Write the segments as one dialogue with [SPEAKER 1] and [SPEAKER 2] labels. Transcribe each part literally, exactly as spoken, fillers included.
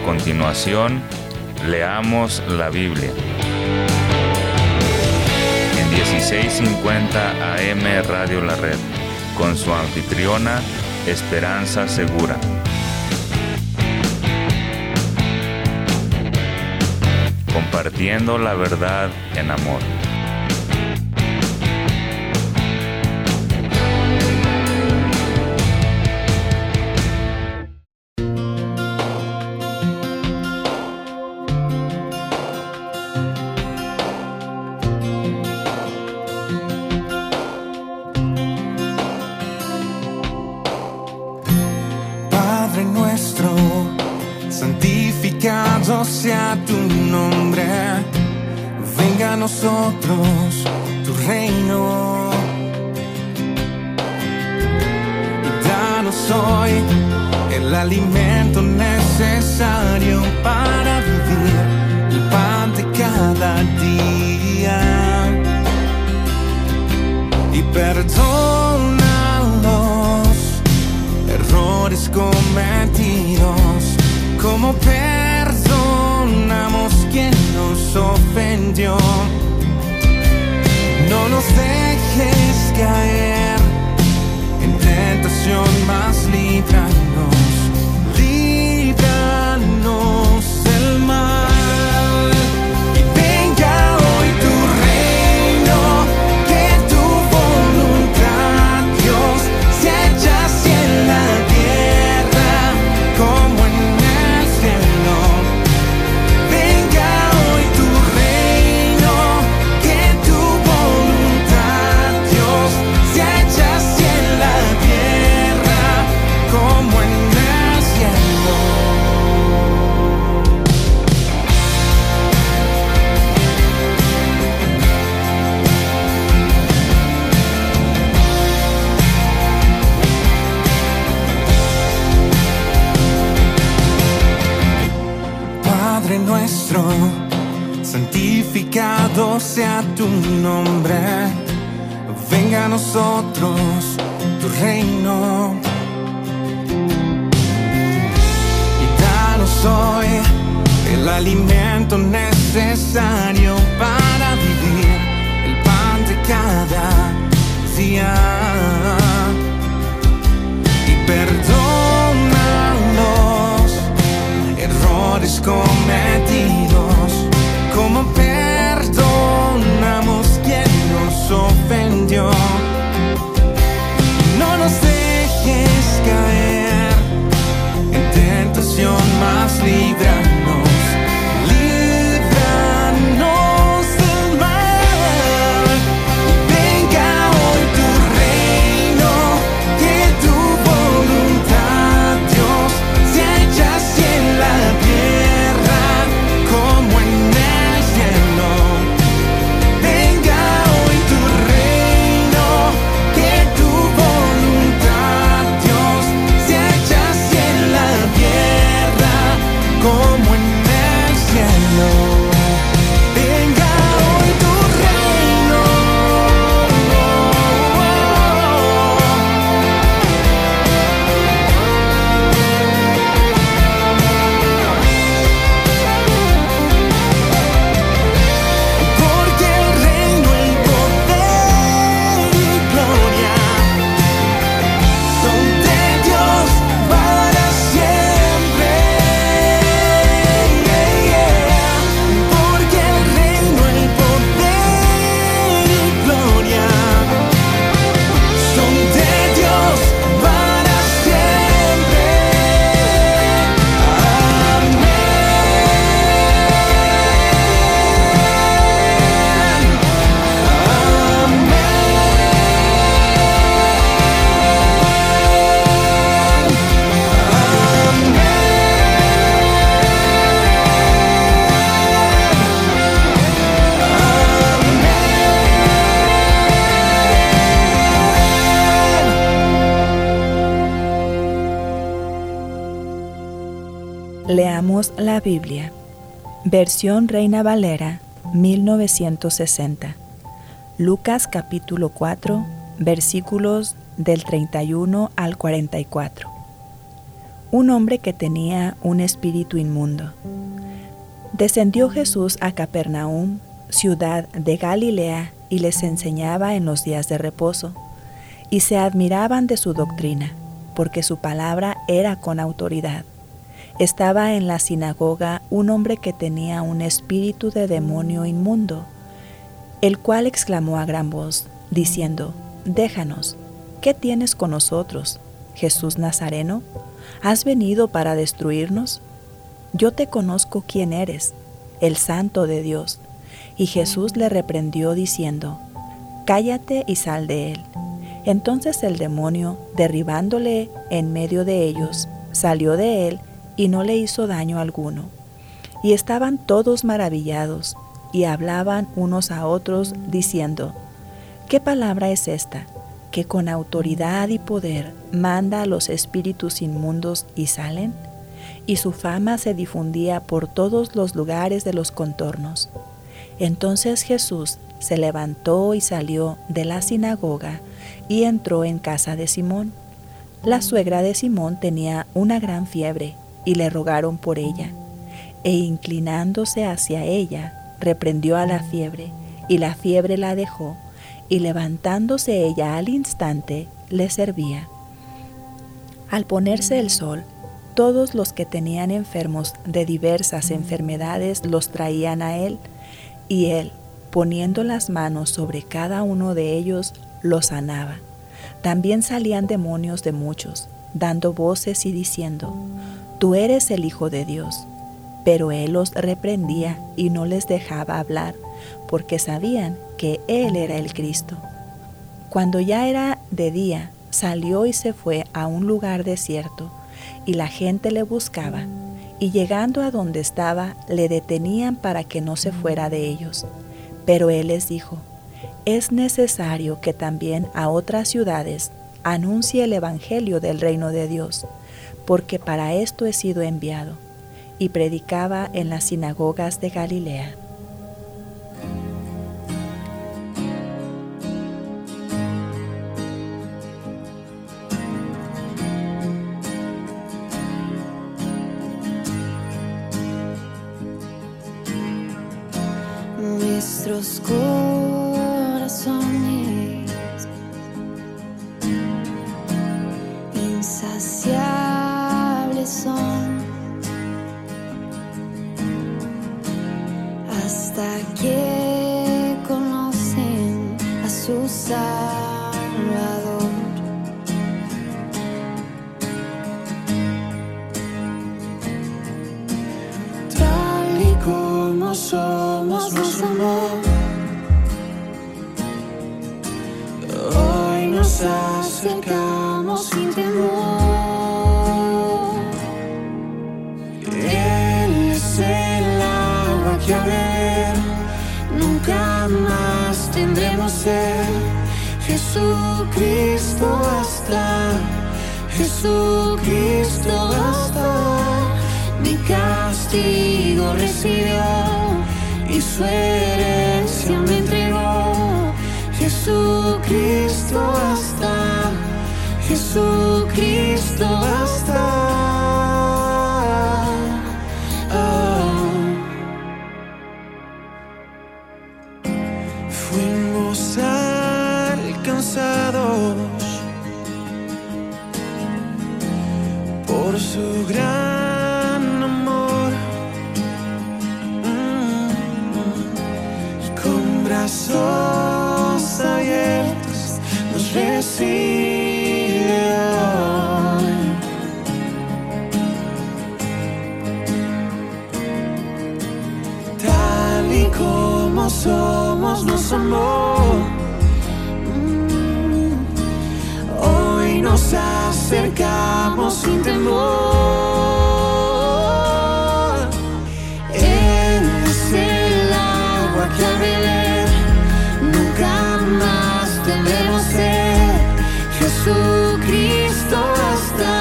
[SPEAKER 1] continuación, leamos la Biblia. En dieciséis cincuenta A M Radio La Red, con su anfitriona, Esperanza Segura. Compartiendo la verdad en amor.
[SPEAKER 2] Padre nuestro, santificado sea tu nombre, venga a nosotros tu reino, y danos hoy el alimento necesario para vivir, el pan de cada día, y perdona los errores cometidos, como perdonamos quien nos ofendió. No nos dejes caer en tentación, mas líbranos, líbranos del mal. Y venga hoy tu reino, que tu voluntad, Dios, se haga así en la tierra como en el cielo. Venga hoy tu reino, que tu voluntad, Dios, se haga así en la tierra como en el cielo. Padre nuestro, santificado sea tu nombre, venga a nosotros tu reino, y danos hoy el alimento necesario para vivir, el pan de cada día, y perdona los errores cometidos, como perdonamos quien nos ofendió. No nos dejes caer en tentación, mas líbranos, líbranos del mal. Venga hoy tu reino, que tu voluntad, Dios, se haga así en la tierra como en el cielo. Venga hoy tu reino, que tu voluntad, Dios, se haga así en la tierra como en el cielo. Venga hoy tu reino. Porque el reino, el poder y gloria son de Dios para siempre. Porque el reino, el poder y gloria son de Dios para siempre.
[SPEAKER 3] Leamos la Biblia. Versión Reina Valera, mil novecientos sesenta. Lucas capítulo cuatro, versículos del treinta y uno al cuarenta y cuatro. un hombre que tenía un espíritu inmundo. Descendió Jesús a Capernaum, ciudad de Galilea, y les enseñaba en los días de reposo, y se admiraban de su doctrina, porque su palabra era con autoridad. Estaba en la sinagoga un hombre que tenía un espíritu de demonio inmundo, el cual exclamó a gran voz, diciendo: «Déjanos, ¿qué tienes con nosotros, Jesús Nazareno? ¿Has venido para destruirnos? Yo te conozco quién eres, el Santo de Dios». Y Jesús le reprendió diciendo: «Cállate y sal de él». Entonces el demonio, derribándole en medio de ellos, salió de él y no le hizo daño alguno. Y estaban todos maravillados y hablaban unos a otros diciendo: «¿Qué palabra es esta, que con autoridad y poder manda a los espíritus inmundos y salen?» Y su fama se difundía por todos los lugares de los contornos. Entonces Jesús se levantó y salió de la sinagoga y entró en casa de Simón. La suegra de Simón tenía una gran fiebre y le rogaron por ella. E inclinándose hacia ella, reprendió a la fiebre, y la fiebre la dejó, y levantándose ella al instante, le servía. Al ponerse el sol, todos los que tenían enfermos de diversas enfermedades los traían a él, y él, poniendo las manos sobre cada uno de ellos, los sanaba. También salían demonios de muchos, dando voces y diciendo: «Tú eres el Hijo de Dios». Pero él los reprendía y no les dejaba hablar, porque sabían que él era el Cristo. Cuando ya era de día, salió y se fue a un lugar desierto, y la gente le buscaba, y llegando a donde estaba, le detenían para que no se fuera de ellos. Pero él les dijo: «Es necesario que también a otras ciudades anuncie el evangelio del reino de Dios, porque para esto he sido enviado». Y predicaba en las sinagogas de Galilea.
[SPEAKER 2] Nuestros corazones insaciables son hasta que conocen a su Salvador. Tal y como somos, nos amó. Hoy nos acercamos sin temor. Él es el agua que a beber nunca más tendremos sed. Jesucristo basta, Jesucristo basta. Mi castigo recibió y su herencia me entregó. Jesucristo basta, Jesucristo basta. Oh. Fuimos alcanzados por su gran amor, mm-hmm. Y con brazos abiertos nos recibe hoy. Tal y como somos nos amó. Mm. Hoy nos acercamos sin temor. Él es el agua que a beber nunca más tendremos sed. Jesucristo basta,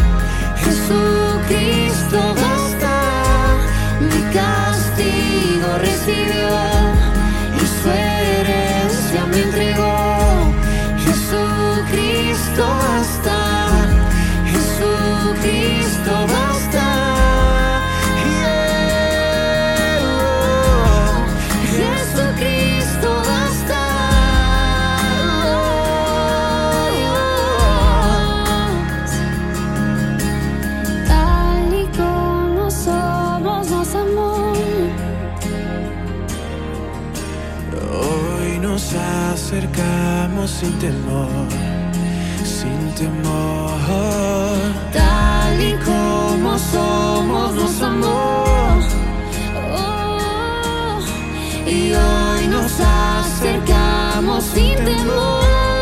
[SPEAKER 2] Jesucristo basta. Mi castigo recibió y su herencia me entregó. Jesucristo basta, Jesucristo Jesucristo basta. Yeah, oh, Jesucristo basta. Oh, tal y como somos nos amó. Hoy nos acercamos sin temor, sin temor. Tal y como somos nos amó. Oh, y hoy nos acercamos sin temor.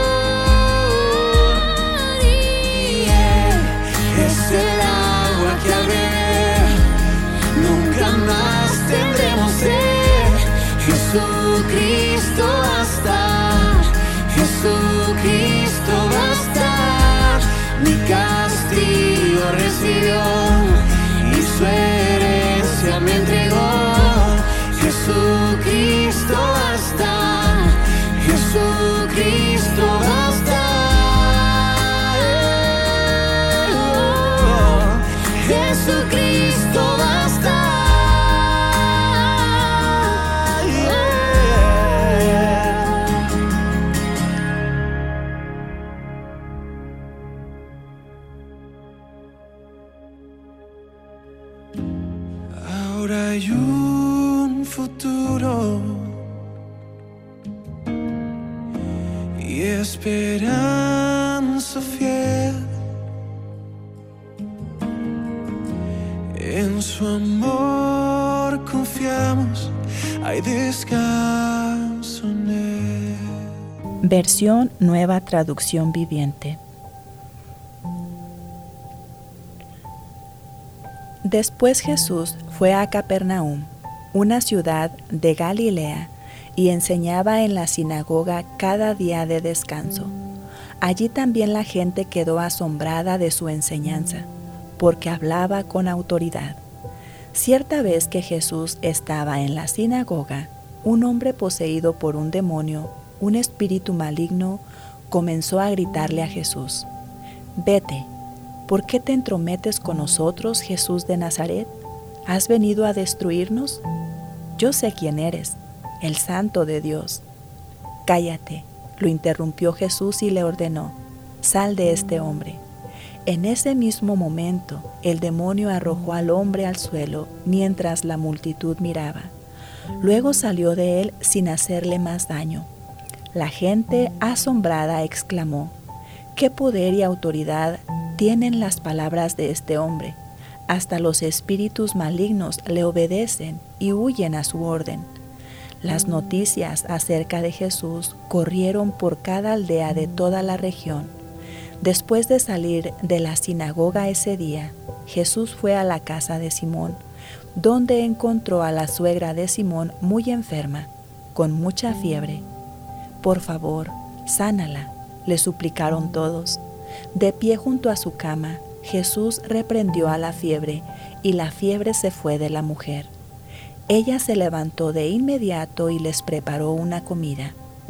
[SPEAKER 2] Yeah, es el agua que al beber nunca más tendremos sed. Jesucristo basta, Jesucristo basta. Mi castigo recibió y su herencia me entregó. Jesucristo basta, Jesucristo basta. Oh, Jesucristo basta. Ahora hay un futuro y esperanza fiel. En su amor confiamos, hay descanso en él.
[SPEAKER 3] Versión Nueva Traducción Viviente. Después Jesús fue a Capernaum, una ciudad de Galilea, y enseñaba en la sinagoga cada día de descanso. Allí también la gente quedó asombrada de su enseñanza, porque hablaba con autoridad. Cierta vez que Jesús estaba en la sinagoga, un hombre poseído por un demonio, un espíritu maligno, comenzó a gritarle a Jesús: «Vete, ¿por qué te entrometes con nosotros, Jesús de Nazaret? ¿Has venido a destruirnos? Yo sé quién eres, el Santo de Dios». «Cállate», lo interrumpió Jesús y le ordenó: «Sal de este hombre». En ese mismo momento, el demonio arrojó al hombre al suelo mientras la multitud miraba. Luego salió de él sin hacerle más daño. La gente, asombrada, exclamó: «¿Qué poder y autoridad tienen las palabras de este hombre? Hasta los espíritus malignos le obedecen y huyen a su orden». Las noticias acerca de Jesús corrieron por cada aldea de toda la región. Después de salir de la sinagoga ese día, Jesús fue a la casa de Simón, donde encontró a la suegra de Simón muy enferma, con mucha fiebre. «Por favor, sánala», le suplicaron todos. De pie junto a su cama, Jesús reprendió a la fiebre, y la fiebre se fue de la mujer. Ella se levantó de inmediato y les preparó una comida.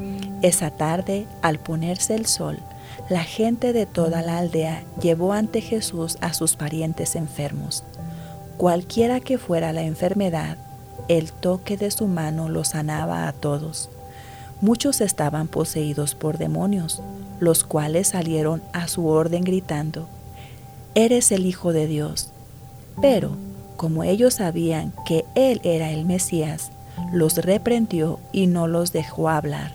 [SPEAKER 3] Esa tarde, al ponerse el sol, la gente de toda la aldea llevó ante Jesús a sus parientes enfermos. Cualquiera que fuera la enfermedad, el toque de su mano los sanaba a todos. Muchos estaban poseídos por demonios, los cuales salieron a su orden gritando: «Eres el Hijo de Dios». Pero, como ellos sabían que Él era el Mesías, los reprendió y no los dejó hablar.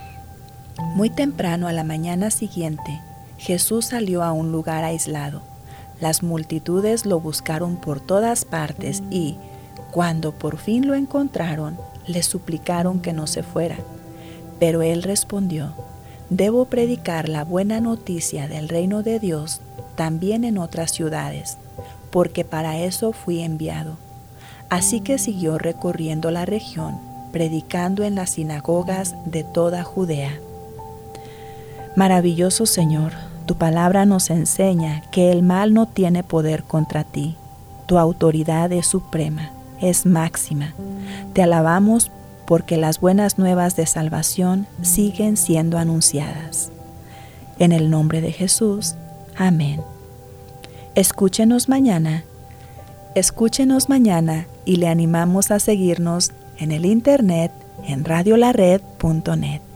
[SPEAKER 3] Muy temprano a la mañana siguiente, Jesús salió a un lugar aislado. Las multitudes lo buscaron por todas partes y, cuando por fin lo encontraron, le suplicaron que no se fuera. Pero Él respondió: «Debo predicar la buena noticia del reino de Dios también en otras ciudades, porque para eso fui enviado». Así que siguió recorriendo la región, predicando en las sinagogas de toda Judea. Maravilloso Señor, tu palabra nos enseña que el mal no tiene poder contra ti. Tu autoridad es suprema, es máxima. Te alabamos porque las buenas nuevas de salvación siguen siendo anunciadas. En el nombre de Jesús, amén. Escúchenos mañana. Escúchenos mañana y le animamos a seguirnos en el internet en radiolared punto net.